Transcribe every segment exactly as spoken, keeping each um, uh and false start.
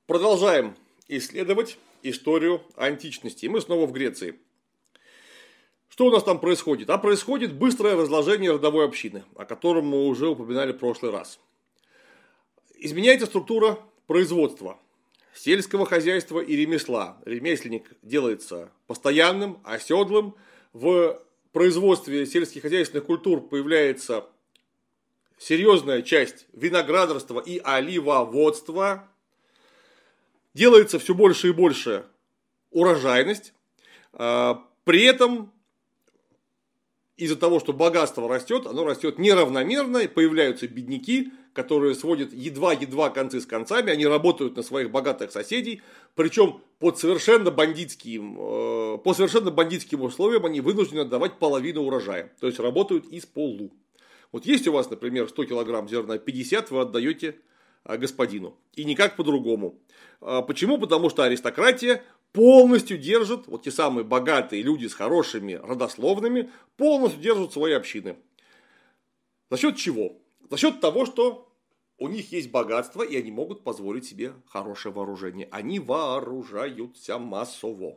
Продолжаем исследовать историю античности. И мы снова в Греции. Что у нас там происходит? А происходит быстрое разложение родовой общины, о котором мы уже упоминали в прошлый раз. Изменяется структура производства, сельского хозяйства и ремесла. Ремесленник делается постоянным, оседлым. В производстве сельскохозяйственных культур появляется серьезная часть виноградарства и оливоводства. Делается все больше и больше урожайность. При этом из-за того, что богатство растет, оно растет неравномерно, и появляются бедняки, которые сводят едва-едва концы с концами, они работают на своих богатых соседей, причем под совершенно бандитским, по совершенно бандитским условиям они вынуждены отдавать половину урожая, то есть работают из полу. Вот есть у вас, например, сто килограмм зерна, пятьдесят вы отдаете господину, и никак по-другому. Почему? Потому что аристократия полностью держит, вот те самые богатые люди с хорошими родословными, полностью держат свои общины. За счет чего? За счет того, что у них есть богатство, и они могут позволить себе хорошее вооружение. Они вооружаются массово.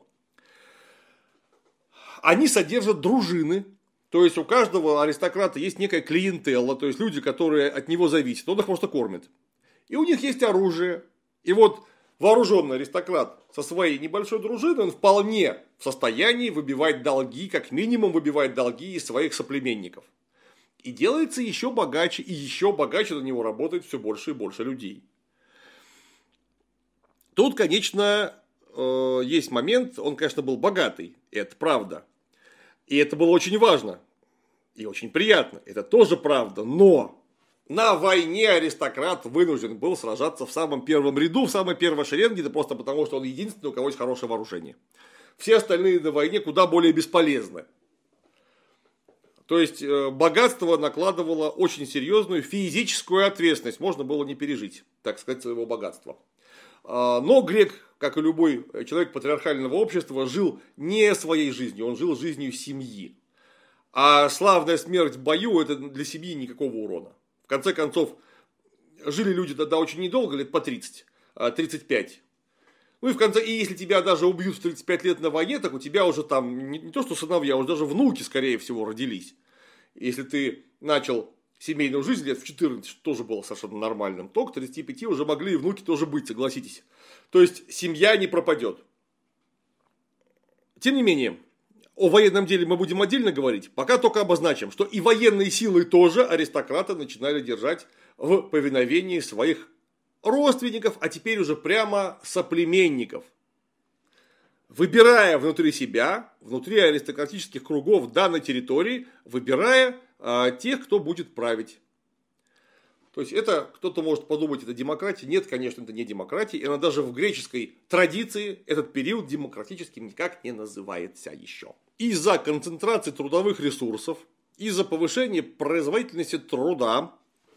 Они содержат дружины. То есть у каждого аристократа есть некая клиентелла, то есть люди, которые от него зависят. Он их просто кормит. И у них есть оружие. И вот вооруженный аристократ со своей небольшой дружиной, он вполне в состоянии выбивать долги, как минимум выбивать долги из своих соплеменников. И делается еще богаче, и еще богаче на него работает все больше и больше людей. Тут, конечно, есть момент, он, конечно, был богатый, это правда. И это было очень важно, и очень приятно, это тоже правда, но на войне аристократ вынужден был сражаться в самом первом ряду, в самой первой шеренге, да просто потому, что он единственный, у кого есть хорошее вооружение. Все остальные на войне куда более бесполезны. То есть, богатство накладывало очень серьезную физическую ответственность. Можно было не пережить, так сказать, своего богатства. Но грек, как и любой человек патриархального общества, жил не своей жизнью, он жил жизнью семьи. А славная смерть в бою – это для семьи никакого урона. В конце концов, жили люди тогда очень недолго, лет по тридцать, тридцать пять. Ну и в конце, и если тебя даже убьют в тридцать пять лет на войне, так у тебя уже там не, не то что сыновья, уже даже внуки, скорее всего, родились. Если ты начал семейную жизнь лет в четырнадцать, что тоже было совершенно нормальным, то к тридцати пяти уже могли и внуки тоже быть, согласитесь. То есть, семья не пропадет. Тем не менее, о военном деле мы будем отдельно говорить, пока только обозначим, что и военные силы тоже аристократы начинали держать в повиновении своих родственников, а теперь уже прямо соплеменников. Выбирая внутри себя, внутри аристократических кругов данной территории, выбирая а, тех, кто будет править. То есть, это кто-то может подумать, это демократия. Нет, конечно, это не демократия. И она даже в греческой традиции этот период демократическим никак не называется еще. Из-за концентрации трудовых ресурсов, из-за повышения производительности труда,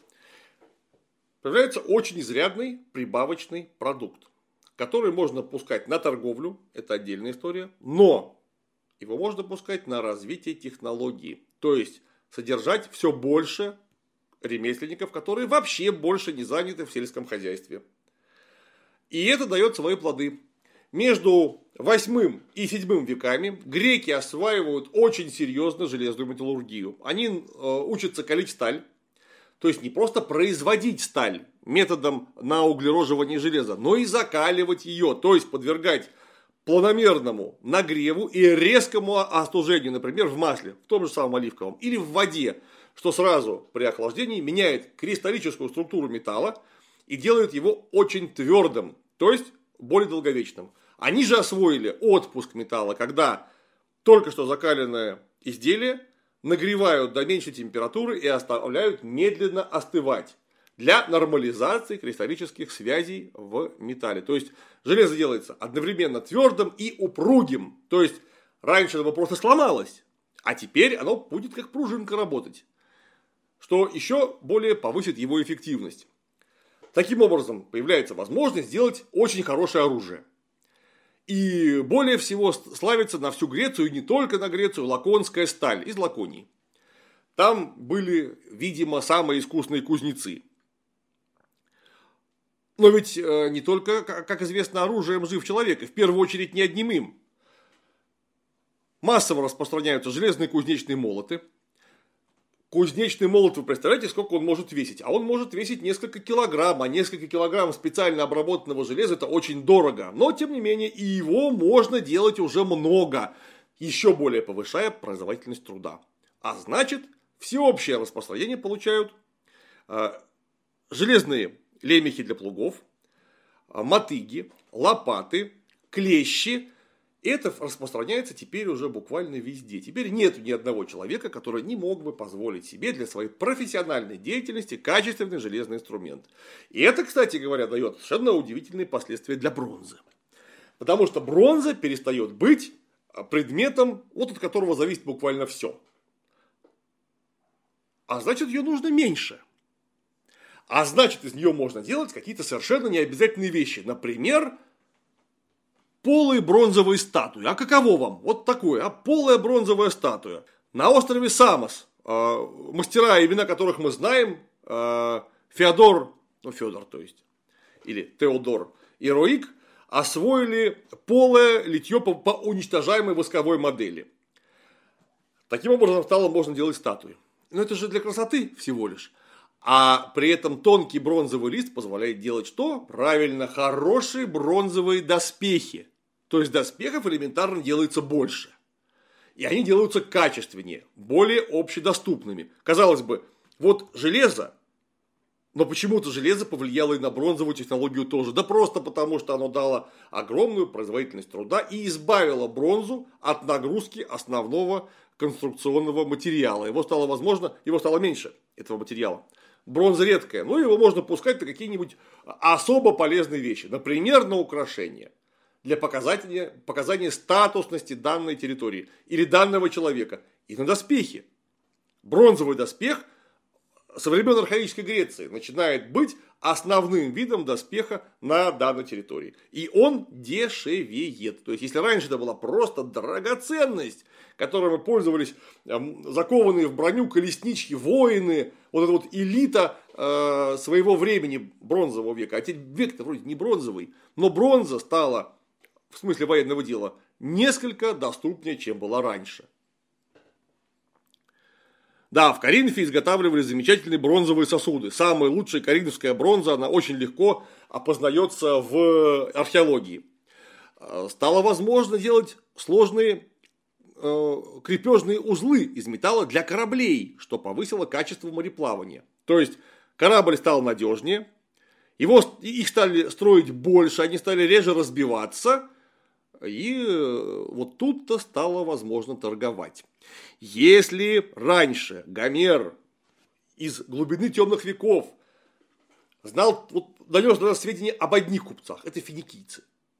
появляется очень изрядный прибавочный продукт, который можно пускать на торговлю, это отдельная история, но его можно пускать на развитие технологий. То есть, содержать все больше ремесленников, которые вообще больше не заняты в сельском хозяйстве. И это дает свои плоды. Между восьмым и седьмым веками греки осваивают очень серьезно железную металлургию. Они э, учатся калить сталь. То есть, не просто производить сталь методом науглероживания железа, но и закаливать ее. То есть, подвергать планомерному нагреву и резкому остужению, например, в масле, в том же самом оливковом, или в воде, что сразу при охлаждении меняет кристаллическую структуру металла и делает его очень твердым, то есть более долговечным. Они же освоили отпуск металла, когда только что закаленное изделие нагревают до меньшей температуры и оставляют медленно остывать для нормализации кристаллических связей в металле. То есть, железо делается одновременно твердым и упругим. То есть, раньше оно просто сломалось, а теперь оно будет как пружинка работать, что еще более повысит его эффективность. Таким образом, появляется возможность сделать очень хорошее оружие. И более всего славится на всю Грецию, и не только на Грецию, лаконская сталь из Лаконии. Там были, видимо, самые искусные кузнецы. Но ведь не только, как известно, оружием жив человек, и в первую очередь не одним им. Массово распространяются железные кузнечные молоты. Кузнечный молот, вы представляете, сколько он может весить? А он может весить несколько килограмм, а несколько килограмм специально обработанного железа это очень дорого. Но, тем не менее, и его можно делать уже много, еще более повышая производительность труда. А значит, всеобщее распространение получают э, железные лемехи для плугов, э, мотыги, лопаты, клещи. Это распространяется теперь уже буквально везде. Теперь нет ни одного человека, который не мог бы позволить себе для своей профессиональной деятельности качественный железный инструмент. И это, кстати говоря, дает совершенно удивительные последствия для бронзы. Потому что бронза перестает быть предметом, вот от которого зависит буквально все. А значит, ее нужно меньше. А значит, из нее можно делать какие-то совершенно необязательные вещи. Например, полые бронзовые статуи. А каково вам? Вот такое, а полая бронзовая статуя. На острове Самос, э, мастера, имена которых мы знаем, э, Феодор, ну Федор, то есть, или Теодор и Роик, освоили полое литье по, по уничтожаемой восковой модели. Таким образом стало можно делать статуи. Но это же для красоты всего лишь. А при этом тонкий бронзовый лист позволяет делать что? Правильно, хорошие бронзовые доспехи. То есть доспехов элементарно делается больше. И они делаются качественнее, более общедоступными. Казалось бы, вот железо, но почему-то железо повлияло и на бронзовую технологию тоже. Да просто потому, что оно дало огромную производительность труда и избавило бронзу от нагрузки основного конструкционного материала. Его стало возможно, его стало меньше, этого материала. Бронза редкая, но его можно пускать на какие-нибудь особо полезные вещи. Например, на украшения. Для показания, показания статусности данной территории или данного человека. И на доспехи. Бронзовый доспех со времен архаической Греции начинает быть основным видом доспеха на данной территории. И он дешевеет. То есть, если раньше это была просто драгоценность, которой мы пользовались закованные в броню колеснички, воины, вот эта вот элита э, своего времени бронзового века. А теперь век-то вроде не бронзовый, но бронза стала, в смысле военного дела, несколько доступнее, чем была раньше. Да, в Коринфе изготавливали замечательные бронзовые сосуды. Самая лучшая коринфская бронза, она очень легко опознается в археологии. Стало возможно делать сложные э, крепежные узлы из металла для кораблей, что повысило качество мореплавания. То есть, корабль стал надежнее, его, их стали строить больше, они стали реже разбиваться. И вот тут-то стало возможно торговать. Если раньше Гомер из глубины темных веков знал, вот, донес до нас сведения об одних купцах, это финикийцы.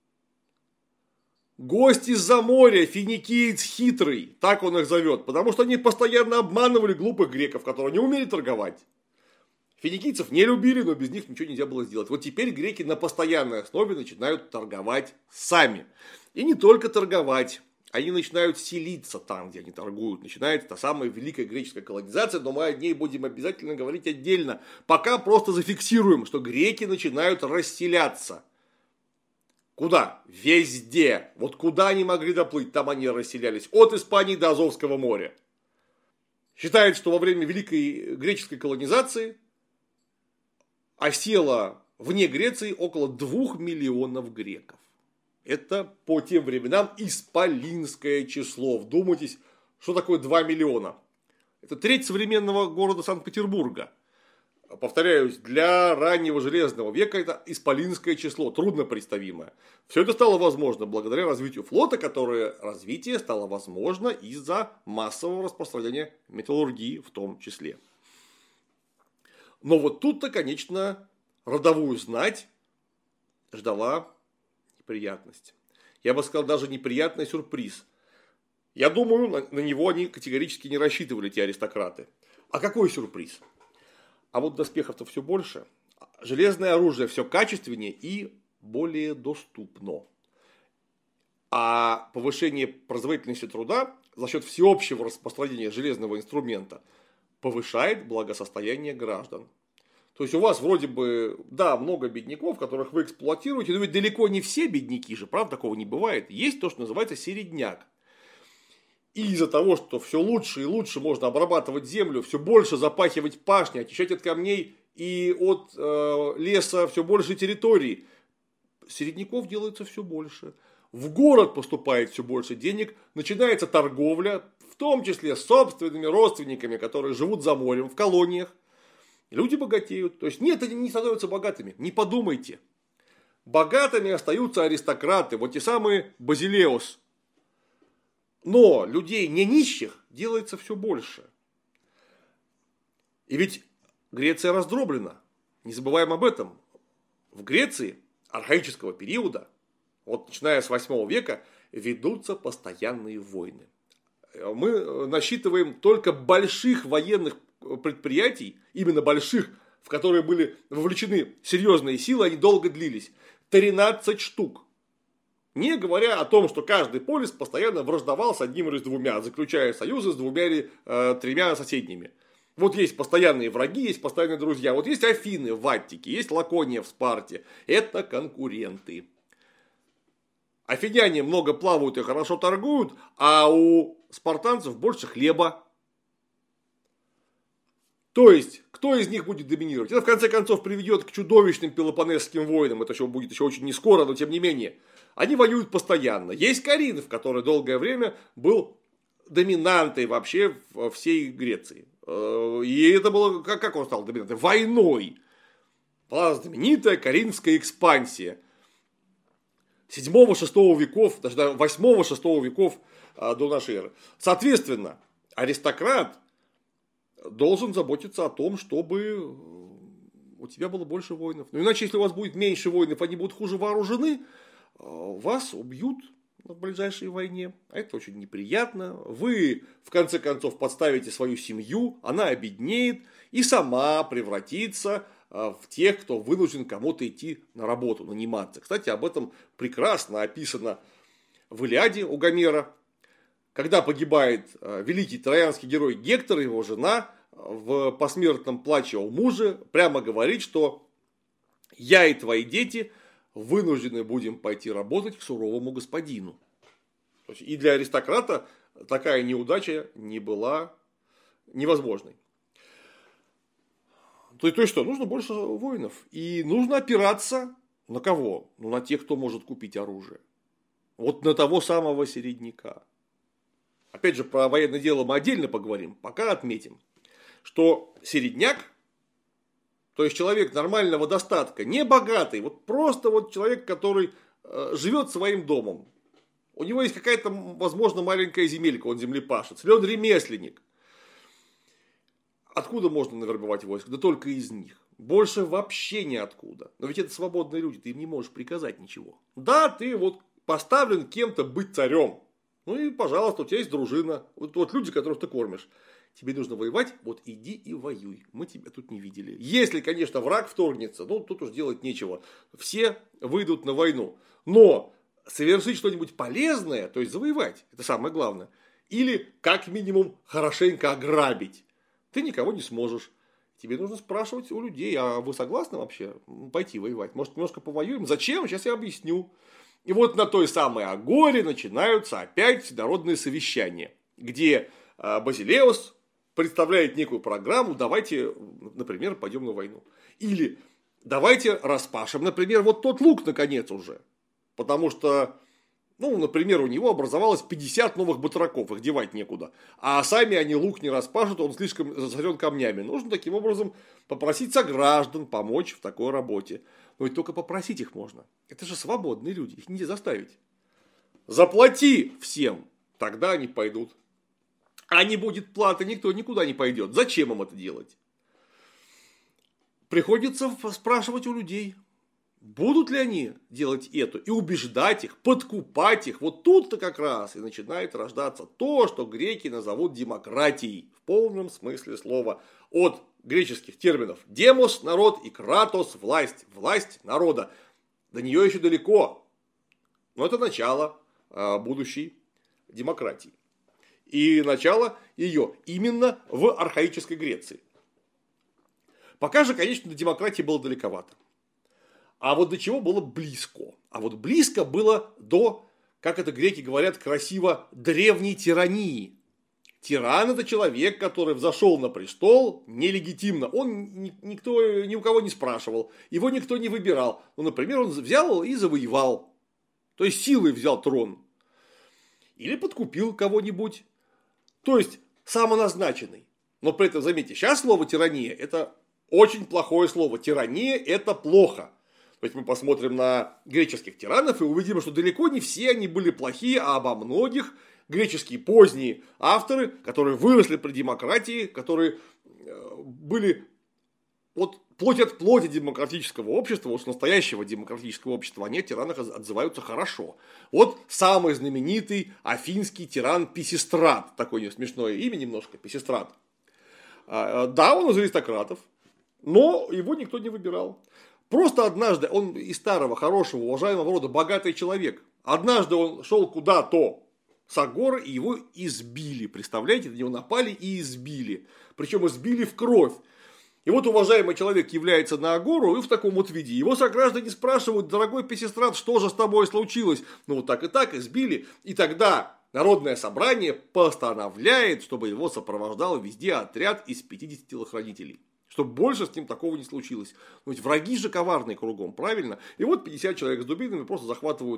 Гость из-за моря, финикиец хитрый, так он их зовет, потому что они постоянно обманывали глупых греков, которые не умели торговать. Финикийцев не любили, но без них ничего нельзя было сделать. Вот теперь греки на постоянной основе начинают торговать сами. И не только торговать. Они начинают селиться там, где они торгуют. Начинается та самая великая греческая колонизация, но мы о ней будем обязательно говорить отдельно. Пока просто зафиксируем, что греки начинают расселяться. Куда? Везде. Вот куда они могли доплыть, там они расселялись. От Испании до Азовского моря. Считается, что во время великой греческой колонизации осело вне Греции около двух миллионов греков. Это по тем временам исполинское число. Вдумайтесь, что такое два миллиона. Это треть современного города Санкт-Петербурга. Повторяюсь, для раннего железного века это исполинское число, трудно представимое. Все это стало возможно благодаря развитию флота, которое развитие стало возможно из-за массового распространения металлургии в том числе. Но вот тут-то, конечно, родовую знать ждала неприятность. Я бы сказал, даже неприятный сюрприз. Я думаю, на, на него они категорически не рассчитывали, те аристократы. А какой сюрприз? А вот доспехов-то все больше. Железное оружие все качественнее и более доступно. А повышение производительности труда за счет всеобщего распространения железного инструмента повышает благосостояние граждан. То есть у вас вроде бы, да, много бедняков, которых вы эксплуатируете, но ведь далеко не все бедняки же, правда, такого не бывает. Есть то, что называется середняк. И из-за того, что все лучше и лучше можно обрабатывать землю, все больше запахивать пашни, очищать от камней и от э, леса все больше территорий, середняков делается все больше. В город поступает все больше денег, начинается торговля, в том числе с собственными родственниками, которые живут за морем, в колониях. Люди богатеют. То есть нет, они не становятся богатыми. Не подумайте. Богатыми остаются аристократы, вот те самые Базилеус. Но людей не нищих делается все больше. И ведь Греция раздроблена. Не забываем об этом. В Греции архаического периода, вот начиная с восьмого века, ведутся постоянные войны. Мы насчитываем только больших военных предприятий, именно больших, в которые были вовлечены серьезные силы, они долго длились. тринадцать штук. Не говоря о том, что каждый полис постоянно враждовал с одним или с двумя, заключая союзы с двумя или э, тремя соседними. Вот есть постоянные враги, есть постоянные друзья. Вот есть Афины в Аттике, есть Лакония в Спарте. Это конкуренты. Афиняне много плавают и хорошо торгуют, а у спартанцев больше хлеба. То есть, кто из них будет доминировать? Это в конце концов приведет к чудовищным Пелопоннесским войнам. Это еще будет еще очень не скоро, но тем не менее. Они воюют постоянно. Есть Коринф, который долгое время был доминантой вообще всей Греции. И это было, как он стал доминантой? Войной. Была знаменитая Коринфская экспансия. седьмого-шестого веков, даже восьмого-шестого веков до нашей эры. Соответственно, аристократ должен заботиться о том, чтобы у тебя было больше воинов. Но иначе, если у вас будет меньше воинов, они будут хуже вооружены, вас убьют в ближайшей войне. А это очень неприятно. Вы, в конце концов, подставите свою семью, она обеднеет и сама превратится в тех, кто вынужден кому-то идти на работу, наниматься. Кстати, об этом прекрасно описано в Илиаде у Гомера. Когда погибает великий троянский герой Гектор, его жена в посмертном плаче о муже прямо говорит, что я и твои дети вынуждены будем пойти работать к суровому господину. То есть, и для аристократа такая неудача не была невозможной. То, то есть что, нужно больше воинов. И нужно опираться на кого? Ну, на тех, кто может купить оружие. Вот на того самого середняка. Опять же, про военное дело мы отдельно поговорим. Пока отметим, что середняк, то есть человек нормального достатка, не богатый, вот просто вот человек, который э, живет своим домом. У него есть какая-то, возможно, маленькая земелька, он землепашец, или он ремесленник. Откуда можно навербовать войско? Да только из них. Больше вообще ниоткуда. Но ведь это свободные люди, ты им не можешь приказать ничего. Да, ты вот поставлен кем-то быть царем. Ну и, пожалуйста, у тебя есть дружина. Вот, вот люди, которых ты кормишь. Тебе нужно воевать, вот иди и воюй. Мы тебя тут не видели. Если, конечно, враг вторгнется, ну тут уж делать нечего. Все выйдут на войну. Но совершить что-нибудь полезное, то есть завоевать, это самое главное. Или, как минимум, хорошенько ограбить. Ты никого не сможешь. Тебе нужно спрашивать у людей, а вы согласны вообще пойти воевать? Может, немножко повоюем? Зачем? Сейчас я объясню. И вот на той самой Агоре начинаются опять всенародные совещания, где Базилеус представляет некую программу, давайте, например, пойдем на войну. Или давайте распашем, например, вот тот луг наконец уже. Потому что, ну, например, у него образовалось пятьдесят новых батраков, их девать некуда. А сами они луг не распашут, он слишком засорен камнями. Нужно таким образом попросить сограждан помочь в такой работе. Но ведь только попросить их можно. Это же свободные люди, их нельзя заставить. Заплати всем, тогда они пойдут. А не будет платы, никто никуда не пойдет. Зачем им это делать? Приходится спрашивать у людей, будут ли они делать это, и убеждать их, подкупать их. Вот тут-то как раз и начинает рождаться то, что греки назовут демократией в полном смысле слова. От греческих терминов демос – народ и кратос – власть, власть народа. До нее еще далеко, но это начало будущей демократии. И начало ее именно в архаической Греции. Пока же, конечно, до демократии было далековато. А вот до чего было близко? А вот близко было до, как это греки говорят красиво, древней тирании. Тиран – это человек, который взошел на престол нелегитимно. Он никто, ни у кого не спрашивал, его никто не выбирал. Ну, например, он взял и завоевал. То есть, силой взял трон. Или подкупил кого-нибудь. То есть, самоназначенный. Но при этом, заметьте, сейчас слово «тирания» – это очень плохое слово. Тирания – это плохо. То есть, мы посмотрим на греческих тиранов и увидим, что далеко не все они были плохие, а обо многих греческие поздние авторы, которые выросли при демократии, которые были вот плоть от плоти демократического общества, вот с настоящего демократического общества, они о тиранах отзываются хорошо. Вот самый знаменитый афинский тиран Писистрат, такое смешное имя немножко, Писистрат. Да, он из аристократов, но его никто не выбирал. Просто однажды, он из старого, хорошего, уважаемого рода, богатый человек, однажды он шел куда-то с агоры, и его избили. Представляете, на него напали и избили. Причем избили в кровь. И вот уважаемый человек является на агору и в таком вот виде. Его сограждане спрашивают: дорогой Писистрат, что же с тобой случилось? Ну вот так и так избили. И тогда народное собрание постановляет, чтобы его сопровождал везде отряд из пятидесяти телохранителей. Чтобы больше с ним такого не случилось. Но ведь враги же коварные кругом, правильно? И вот пятьдесят человек с дубинами просто захватывают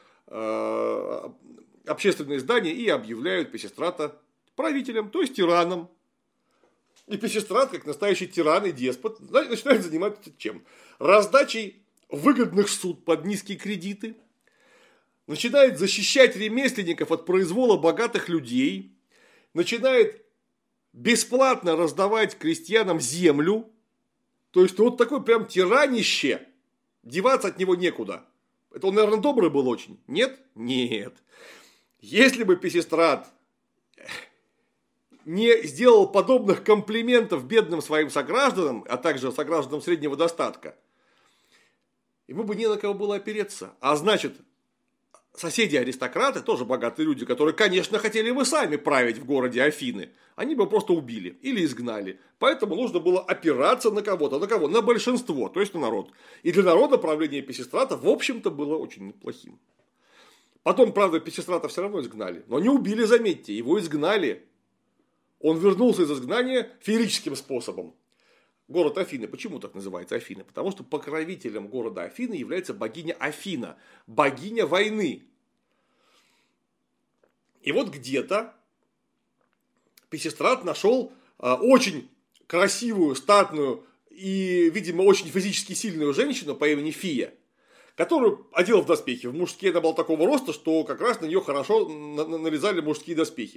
э, общественные здания и объявляют Писистрата правителем, то есть тираном. И Писистрат, как настоящий тиран и деспот, начинает заниматься чем? Раздачей выгодных суд под низкие кредиты. Начинает защищать ремесленников от произвола богатых людей. Начинает бесплатно раздавать крестьянам землю. То есть, вот такой прям тиранище. Деваться от него некуда. Это он, наверное, добрый был очень? Нет? Нет. Если бы Писистрат не сделал подобных комплиментов бедным своим согражданам, а также согражданам среднего достатка, ему бы не на кого было опереться. А значит, соседи-аристократы, тоже богатые люди, которые, конечно, хотели бы сами править в городе Афины, они бы просто убили или изгнали. Поэтому нужно было опираться на кого-то. На кого? На большинство, то есть на народ. И для народа правление Писистрата, в общем-то, было очень неплохим. Потом, правда, Писистрата все равно изгнали. Но не убили, заметьте, его изгнали. Он вернулся из изгнания феерическим способом. Город Афины. Почему так называется Афина? Потому что покровителем города Афины является богиня Афина. Богиня войны. И вот где-то Писистрат нашел очень красивую, статную и, видимо, очень физически сильную женщину по имени Фия, которую одел в доспехи. В мужские она была такого роста, что как раз на нее хорошо нарезали мужские доспехи.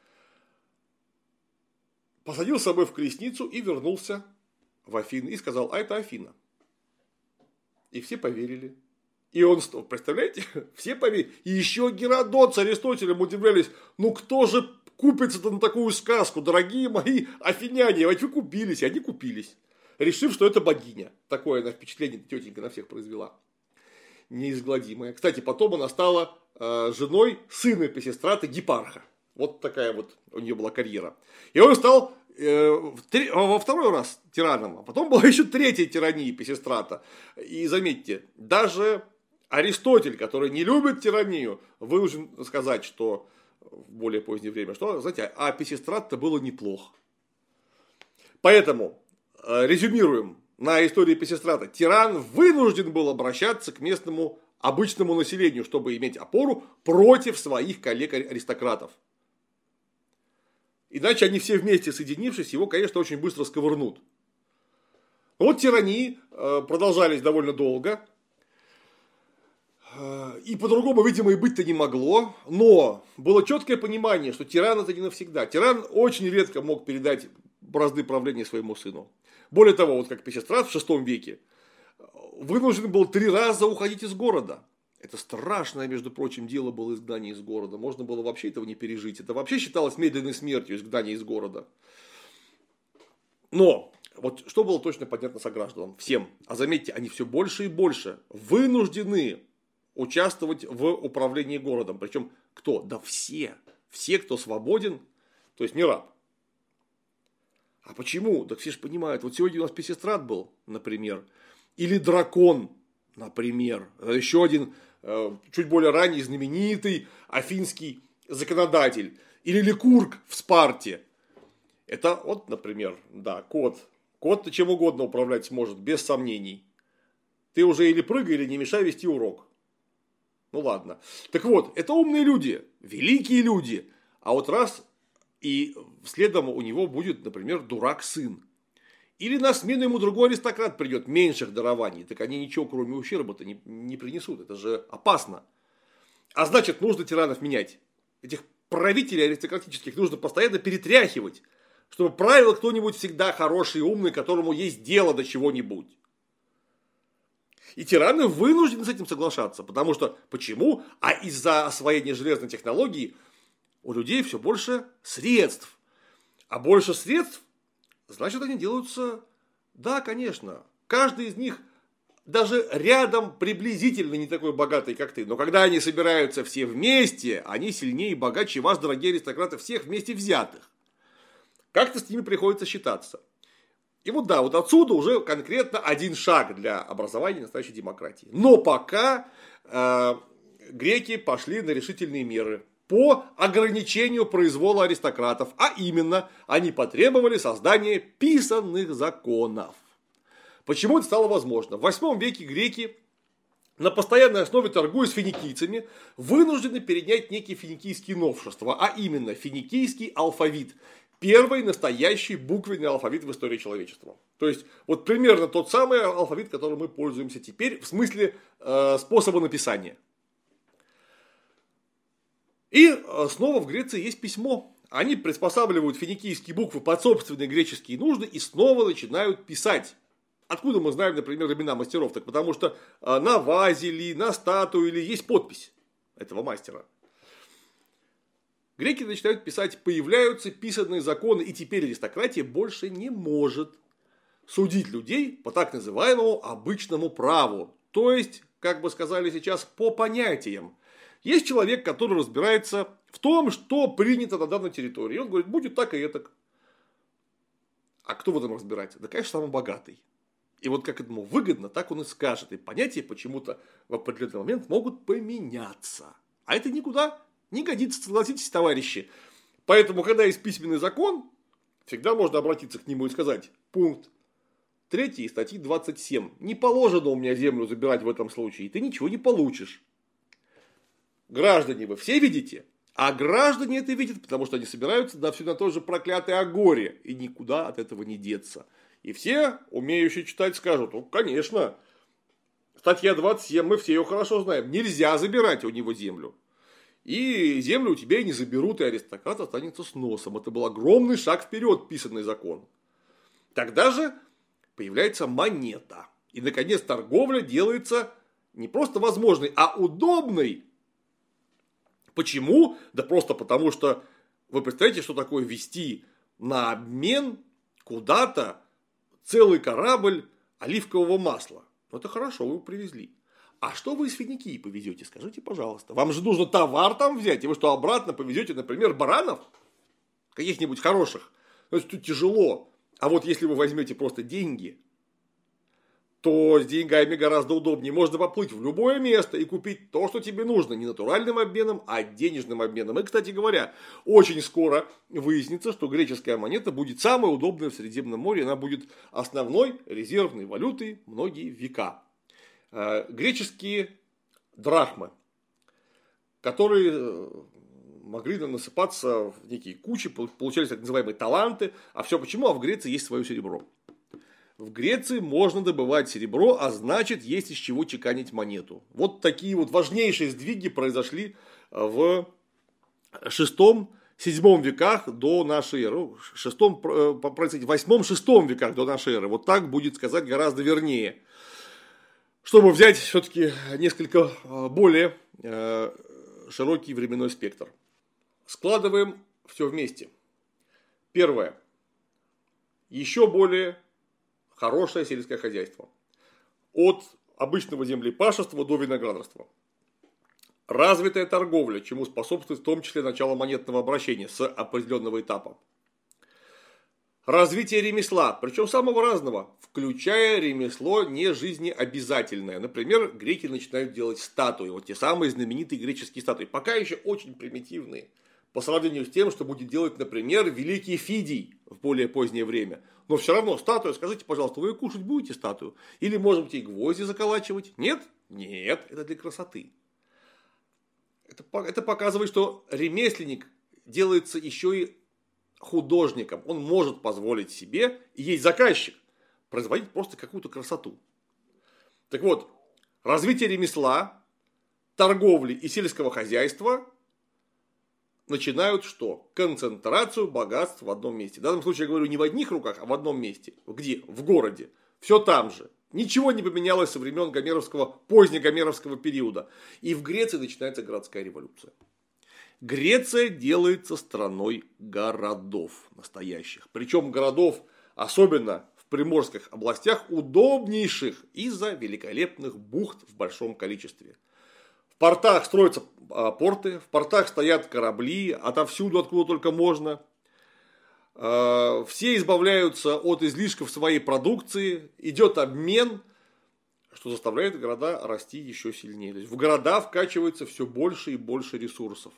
Посадил с собой в колесницу и вернулся в Афины. И сказал: а это Афина. И все поверили. И он, представляете, все поверили. И еще Геродот с Аристотелем удивлялись: ну кто же купится-то на такую сказку, дорогие мои афиняне? Ведь вы купились, и они купились. Решив, что это богиня. Такое она впечатление тетенька на всех произвела. Неизгладимое. Кстати, потом она стала э, женой сына Писистрата Гипарха. Вот такая вот у нее была карьера. И он стал э, во второй раз тираном. А потом была еще третья тирания Писистрата. И заметьте, даже Аристотель, который не любит тиранию, вынужден сказать, что в более позднее время, что, знаете, а Писистрат-то было неплохо. Поэтому, э, резюмируем на истории Писистрата. Тиран вынужден был обращаться к местному обычному населению, чтобы иметь опору против своих коллег-аристократов. Иначе они все вместе, соединившись, его, конечно, очень быстро сковырнут. Вот тирании продолжались довольно долго. И по-другому, видимо, и быть-то не могло. Но было четкое понимание, что тиран это не навсегда. Тиран очень редко мог передать бразды правления своему сыну. Более того, вот как Писистрат в шестом веке вынужден был три раза уходить из города. Это страшное, между прочим, дело было изгнание из города. Можно было вообще этого не пережить. Это вообще считалось медленной смертью, изгнание из города. Но, вот что было точно понятно согражданам? Всем. А заметьте, они все больше и больше вынуждены участвовать в управлении городом. Причем кто? Да все. Все, кто свободен, то есть не раб. А почему? Так все же понимают. Вот сегодня у нас Песистрат был, например. Или Дракон, например. Еще один чуть более ранний знаменитый афинский законодатель. Или Ликург в Спарте. Это вот, например, да, кот. Кот-то чем угодно управлять сможет, без сомнений. Ты уже или прыгай, или не мешай вести урок. Ну ладно. Так вот, это умные люди, великие люди. А вот раз и следом у него будет, например, дурак-сын. Или на смену ему другой аристократ придет, меньших дарований. Так они ничего, кроме ущерба-то не, не принесут. Это же опасно. А значит, нужно тиранов менять. Этих правителей аристократических нужно постоянно перетряхивать. Чтобы правил кто-нибудь всегда хороший и умный, которому есть дело до чего-нибудь. И тираны вынуждены с этим соглашаться. Потому что, почему? А из-за освоения железной технологии у людей все больше средств. А больше средств, значит, они делаются, да, конечно. Каждый из них даже рядом приблизительно не такой богатый, как ты. Но когда они собираются все вместе, они сильнее и богаче вас, дорогие аристократы, всех вместе взятых. Как-то с ними приходится считаться. И вот да, вот отсюда уже конкретно один шаг для образования настоящей демократии. Но пока э, греки пошли на решительные меры по ограничению произвола аристократов. А именно, они потребовали создания писанных законов. Почему это стало возможно? В восьмом веке греки, на постоянной основе торгуя с финикийцами, вынуждены перенять некие финикийские новшества. А именно, финикийский алфавит. Первый настоящий буквенный алфавит в истории человечества. То есть, вот примерно тот самый алфавит, которым мы пользуемся теперь, в смысле э, способа написания. И снова в Греции есть письмо. Они приспосабливают финикийские буквы под собственные греческие нужды и снова начинают писать. Откуда мы знаем, например, имена мастеров? Так потому что на вазе или на статуе или есть подпись этого мастера. Греки начинают писать, появляются писанные законы, и теперь аристократия больше не может судить людей по так называемому обычному праву. То есть, как бы сказали сейчас, по понятиям. Есть человек, который разбирается в том, что принято на данной территории. И он говорит, будет так и этак. А кто в этом разбирается? Да, конечно, самый богатый. И вот как этому выгодно, так он и скажет. И понятия почему-то в определенный момент могут поменяться. А это никуда не годится, согласитесь, товарищи. Поэтому, когда есть письменный закон, всегда можно обратиться к нему и сказать, пункт третий статьи двадцать семь. Не положено у меня землю забирать в этом случае, и ты ничего не получишь. Граждане вы все видите, а граждане это видят, потому что они собираются на все на то же проклятое Агоре, и никуда от этого не деться. И все, умеющие читать, скажут, ну, конечно, статья двадцать семь, мы все ее хорошо знаем, нельзя забирать у него землю. И землю у тебя и не заберут, и аристократ останется с носом. Это был огромный шаг вперед, писанный закон. Тогда же появляется монета. И, наконец, торговля делается не просто возможной, а удобной. Почему? Да просто потому, что вы представляете, что такое везти на обмен куда-то целый корабль оливкового масла. Ну, это хорошо, вы его привезли. А что вы из Финикии повезете? Скажите, пожалуйста. Вам же нужно товар там взять. И вы что, обратно повезете, например, баранов? Каких-нибудь хороших? Ну, это тяжело. А вот если вы возьмете просто деньги, то с деньгами гораздо удобнее. Можно поплыть в любое место и купить то, что тебе нужно. Не натуральным обменом, а денежным обменом. И, кстати говоря, очень скоро выяснится, что греческая монета будет самой удобной в Средиземном море. Она будет основной резервной валютой многие века. Греческие драхмы, которые могли насыпаться в некие кучи, получались так называемые таланты. А все почему? А в Греции есть свое серебро. В Греции можно добывать серебро, а значит, есть из чего чеканить монету. Вот такие вот важнейшие сдвиги произошли в шестом-седьмом веках до нашей эры. шестом, восьмом-шестом веках до нашей эры. Вот так будет сказать гораздо вернее. Чтобы взять все-таки несколько более широкий временной спектр. Складываем все вместе. Первое. Еще более хорошее сельское хозяйство. От обычного землепашества до виноградарства. Развитая торговля, чему способствует в том числе начало монетного обращения с определенного этапа. Развитие ремесла, причем самого разного, включая ремесло не жизнеобязательное. Например, греки начинают делать статуи, вот те самые знаменитые греческие статуи, пока еще очень примитивные, по сравнению с тем, что будет делать, например, великий Фидий в более позднее время. Но все равно статуя, скажите, пожалуйста, вы кушать будете статую? Или, может быть, и гвозди заколачивать? Нет? Нет, это для красоты. Это, это показывает, что ремесленник делается еще и художником. Он может позволить себе, и есть заказчик, производить просто какую-то красоту. Так вот, развитие ремесла, торговли и сельского хозяйства начинают что? Концентрацию богатств в одном месте. В данном случае я говорю не в одних руках, а в одном месте. Где? В городе. Все там же. Ничего не поменялось со времен гомеровского, позднегомеровского периода. И в Греции начинается городская революция. Греция делается страной городов настоящих. Причем городов, особенно в приморских областях, удобнейших из-за великолепных бухт в большом количестве. В портах строятся порты, в портах стоят корабли, отовсюду, откуда только можно. Все избавляются от излишков своей продукции, идет обмен, что заставляет города расти еще сильнее. То есть в города вкачивается все больше и больше ресурсов.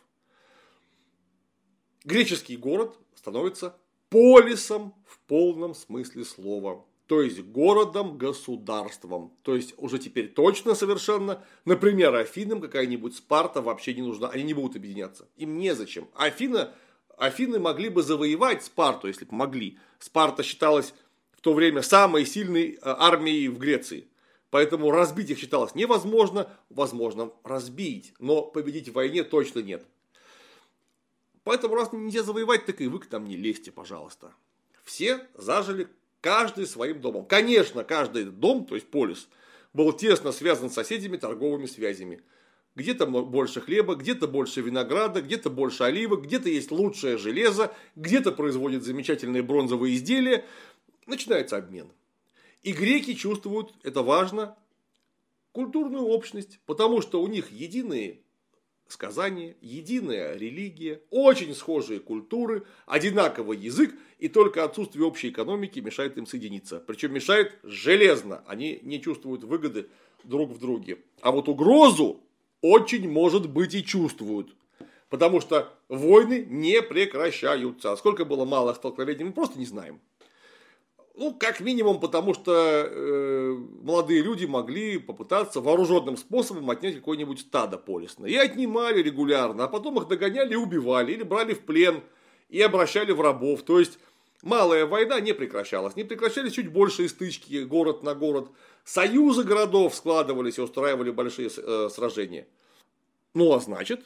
Греческий город становится полисом в полном смысле слова. То есть городом-государством. То есть уже теперь точно совершенно, например, Афинам какая-нибудь Спарта вообще не нужна. Они не будут объединяться. Им незачем. Афина, Афины могли бы завоевать Спарту, если бы могли. Спарта считалась в то время самой сильной армией в Греции. Поэтому разбить их считалось невозможно. Возможно разбить. Но победить в войне точно нет. Поэтому раз нельзя завоевать, так и вы к нам не лезьте, пожалуйста. Все зажили каждый своим домом. Конечно, каждый дом, то есть полис, был тесно связан с соседями торговыми связями. Где-то больше хлеба, где-то больше винограда, где-то больше оливок, где-то есть лучшее железо, где-то производят замечательные бронзовые изделия. Начинается обмен. И греки чувствуют, это важно, культурную общность, потому что у них единые сказания, единая религия, очень схожие культуры, одинаковый язык, и только отсутствие общей экономики мешает им соединиться. Причем мешает железно, они не чувствуют выгоды друг в друге. А вот угрозу очень, может быть, и чувствуют. Потому что войны не прекращаются. А сколько было малых столкновений, мы просто не знаем. Ну, как минимум, потому что э, молодые люди могли попытаться вооруженным способом отнять какое-нибудь стадо полисное. И отнимали регулярно, а потом их догоняли и убивали, или брали в плен и обращали в рабов. То есть, малая война не прекращалась. Не прекращались чуть большие стычки город на город. Союзы городов складывались и устраивали большие э, сражения. Ну, а значит,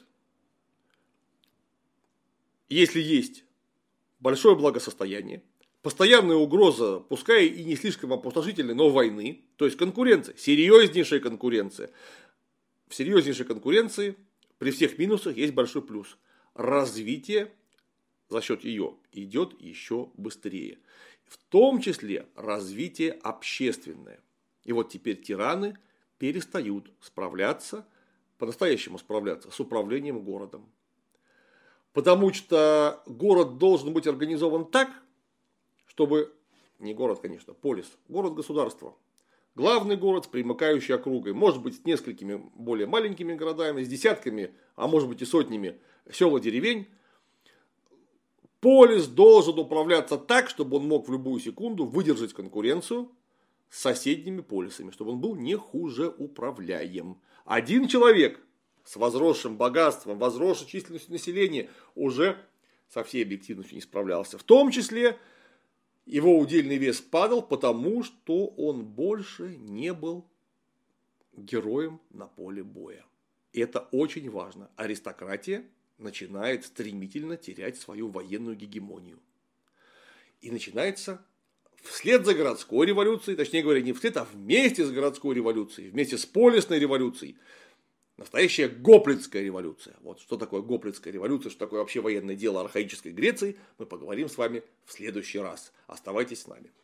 если есть большое благосостояние, постоянная угроза, пускай и не слишком опустошительной, но войны, то есть конкуренция, серьезнейшая конкуренция. В серьезнейшей конкуренции при всех минусах есть большой плюс. Развитие за счет ее идет еще быстрее. В том числе развитие общественное. И вот теперь тираны перестают справляться, по-настоящему справляться с управлением городом. Потому что город должен быть организован так, чтобы, не город, конечно, полис, город-государство. Главный город с примыкающей округой, может быть, с несколькими более маленькими городами, с десятками, а может быть и сотнями сел и деревень. Полис должен управляться так, чтобы он мог в любую секунду выдержать конкуренцию с соседними полисами, чтобы он был не хуже управляем. Один человек с возросшим богатством, возросшей численностью населения уже со всей объективностью не справлялся. В том числе его удельный вес падал, потому что он больше не был героем на поле боя. И это очень важно. Аристократия начинает стремительно терять свою военную гегемонию. И начинается вслед за городской революцией, точнее говоря, не вслед, а вместе с городской революцией, вместе с полисной революцией, настоящая Гоплитская революция. Вот что такое Гоплитская революция, что такое вообще военное дело архаической Греции, мы поговорим с вами в следующий раз. Оставайтесь с нами.